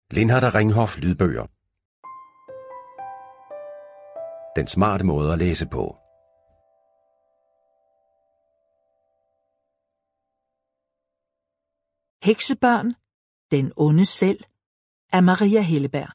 Lindhardt Ringhof lydbøger. Den smarte måde at læse på. Heksebørn, den onde selv af Maria Helleberg.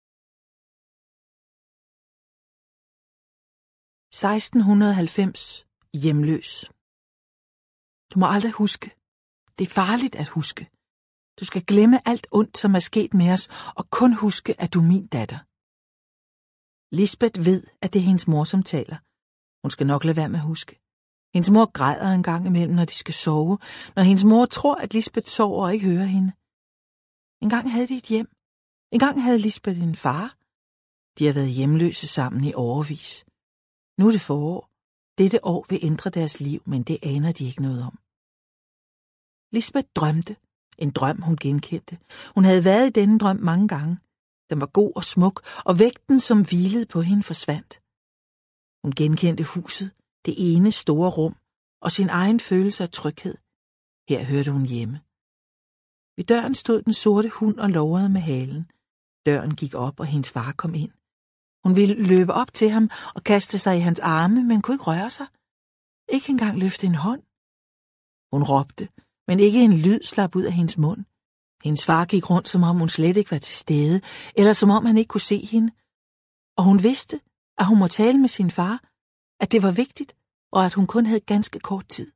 1690. Hjemløs. Du må aldrig huske. Det er farligt at huske. Du skal glemme alt ondt, som er sket med os, og kun huske, at du er min datter. Lisbeth ved, at det er hendes mor, som taler. Hun skal nok lade være med at huske. Hendes mor græder en gang imellem, når de skal sove, når hendes mor tror, at Lisbeth sover og ikke hører hende. En gang havde de et hjem. En gang havde Lisbeth en far. De har været hjemløse sammen i årevis. Nu er det forår. Dette år vil ændre deres liv, men det aner de ikke noget om. Lisbeth drømte. En drøm, hun genkendte. Hun havde været i denne drøm mange gange. Den var god og smuk, og vægten, som hvilede på hende, forsvandt. Hun genkendte huset, det ene store rum, og sin egen følelse af tryghed. Her hørte hun hjemme. Ved døren stod den sorte hund og logrede med halen. Døren gik op, og hendes far kom ind. Hun ville løbe op til ham og kaste sig i hans arme, men kunne ikke røre sig. Ikke engang løfte en hånd. Hun råbte, men ikke en lyd slap ud af hendes mund. Hendes far gik rundt, som om hun slet ikke var til stede, eller som om han ikke kunne se hende. Og hun vidste, at hun må tale med sin far, at det var vigtigt, og at hun kun havde ganske kort tid.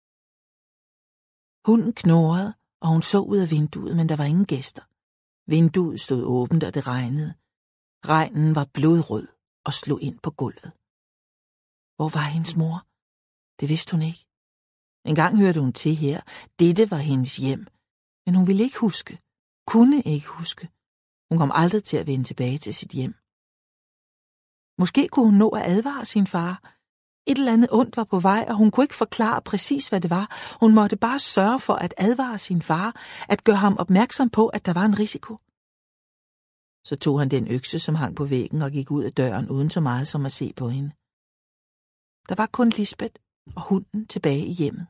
Hunden knurrede, og hun så ud af vinduet, men der var ingen gæster. Vinduet stod åbent, og det regnede. Regnen var blodrød og slog ind på gulvet. Hvor var hendes mor? Det vidste hun ikke. En gang hørte hun til her. Dette var hendes hjem. Men hun ville ikke huske. Kunne ikke huske. Hun kom aldrig til at vende tilbage til sit hjem. Måske kunne hun nå at advare sin far. Et eller andet ondt var på vej, og hun kunne ikke forklare præcis, hvad det var. Hun måtte bare sørge for at advare sin far, at gøre ham opmærksom på, at der var en risiko. Så tog han den økse, som hang på væggen, og gik ud af døren uden så meget som at se på hende. Der var kun Lisbeth og hunden tilbage i hjemmet.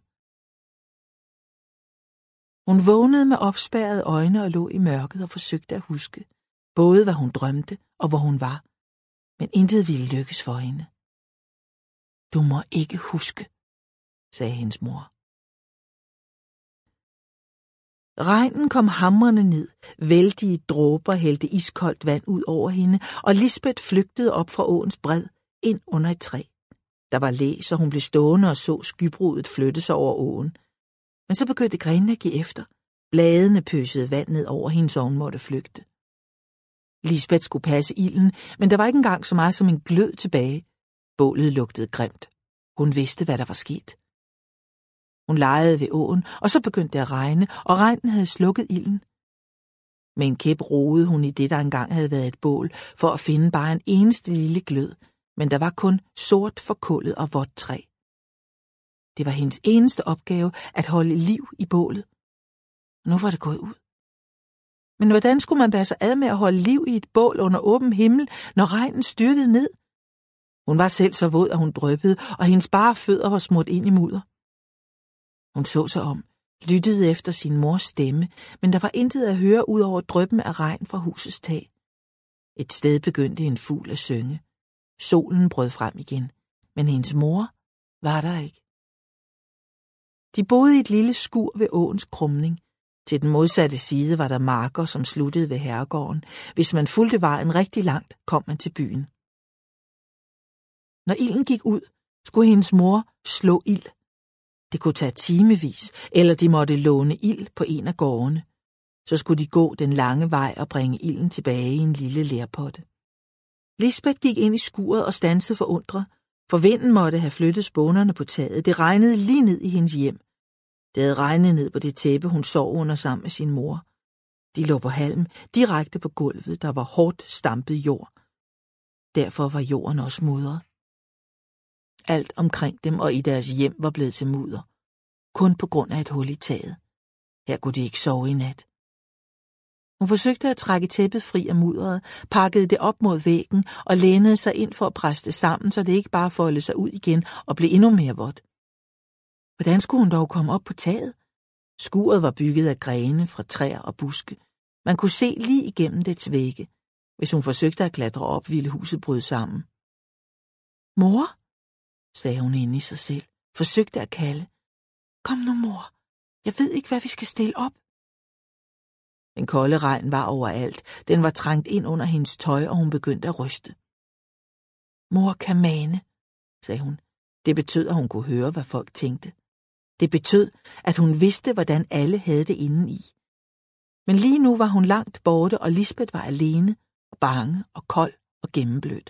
Hun vågnede med opspærrede øjne og lå i mørket og forsøgte at huske, både hvad hun drømte og hvor hun var. Men intet ville lykkes for hende. Du må ikke huske, sagde hendes mor. Regnen kom hamrende ned, vældige dråber hældte iskoldt vand ud over hende, og Lisbeth flygtede op fra åens bred ind under et træ. Der var læ, så hun blev stående og så skybrudet flytte sig over åen. Men så begyndte grenene at give efter. Bladene pøsede vand ned over hende, så hun måtte flygte. Lisbeth skulle passe ilden, men der var ikke engang så meget som en glød tilbage. Bålet lugtede grimt. Hun vidste, hvad der var sket. Hun legede ved åen, og så begyndte det at regne, og regnen havde slukket ilden. Med en kæp rodede hun i det, der engang havde været et bål, for at finde bare en eneste lille glød, men der var kun sort, forkullet og vådt træ. Det var hendes eneste opgave at holde liv i bålet. Nu var det gået ud. Men hvordan skulle man bære sig ad med at holde liv i et bål under åben himmel, når regnen styrtede ned? Hun var selv så våd, at hun dryppede, og hendes bare fødder var smurt ind i mudder. Hun så sig om, lyttede efter sin mors stemme, men der var intet at høre ud over dryppen af regn fra husets tag. Et sted begyndte en fugl at synge. Solen brød frem igen, men hendes mor var der ikke. De boede i et lille skur ved åens krumning. Til den modsatte side var der marker, som sluttede ved herregården. Hvis man fulgte vejen rigtig langt, kom man til byen. Når ilden gik ud, skulle hendes mor slå ild. Det kunne tage timevis, eller de måtte låne ild på en af gårdene. Så skulle de gå den lange vej og bringe ilden tilbage i en lille lerpotte. Lisbeth gik ind i skuret og standsede forundret, for vinden måtte have flyttet spånerne på taget. Det regnede lige ned i hendes hjem. Det havde regnet ned på det tæppe, hun sov under sammen med sin mor. De lå på halm, direkte på gulvet, der var hårdt stampet jord. Derfor var jorden også mudret. Alt omkring dem og i deres hjem var blevet til mudder. Kun på grund af et hul i taget. Her kunne de ikke sove i nat. Hun forsøgte at trække tæppet fri af mudderet, pakkede det op mod væggen og lænede sig ind for at presse det sammen, så det ikke bare foldede sig ud igen og blev endnu mere vådt. Hvordan skulle hun dog komme op på taget? Skuret var bygget af grene fra træer og buske. Man kunne se lige igennem dets vægge. Hvis hun forsøgte at klatre op, ville huset bryde sammen. Mor, sagde hun inde i sig selv, forsøgte at kalde. Kom nu, mor. Jeg ved ikke, hvad vi skal stille op. Den kolde regn var overalt. Den var trængt ind under hendes tøj, og hun begyndte at ryste. Mor kan mane, sagde hun. Det betød, at hun kunne høre, hvad folk tænkte. Det betød, at hun vidste, hvordan alle havde det indeni. Men lige nu var hun langt borte, og Lisbeth var alene, og bange og kold og gennemblødt.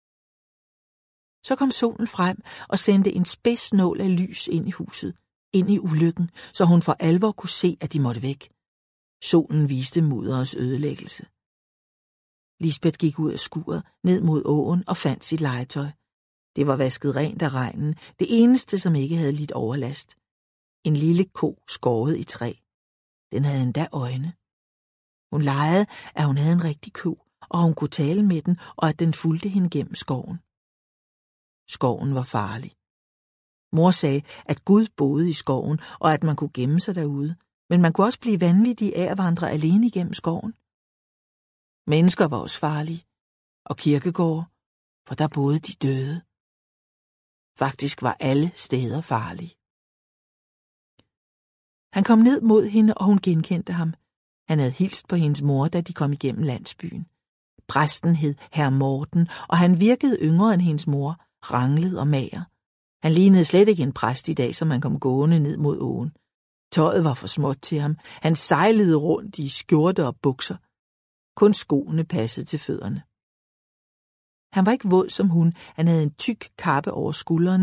Så kom solen frem og sendte en spids nål af lys ind i huset, ind i ulykken, så hun for alvor kunne se, at de måtte væk. Solen viste mudderets ødelæggelse. Lisbeth gik ud af skuret, ned mod åen og fandt sit legetøj. Det var vasket rent af regnen, det eneste, som ikke havde lidt overlast. En lille ko skåret i træ. Den havde endda øjne. Hun legede, at hun havde en rigtig ko, og hun kunne tale med den, og at den fulgte hende gennem skoven. Skoven var farlig. Mor sagde, at Gud boede i skoven, og at man kunne gemme sig derude, men man kunne også blive vanvittig af at vandre alene igennem skoven. Mennesker var også farlige, og kirkegårde, for der boede de døde. Faktisk var alle steder farlige. Han kom ned mod hende, og hun genkendte ham. Han havde hilst på hendes mor, da de kom igennem landsbyen. Præsten hed Herr Morten, og han virkede yngre end hendes mor, ranglet og mager. Han lignede slet ikke en præst i dag, som han kom gående ned mod åen. Tøjet var for småt til ham. Han sejlede rundt i skjorte og bukser. Kun skoene passede til fødderne. Han var ikke våd som hun. Han havde en tyk kappe over skuldrene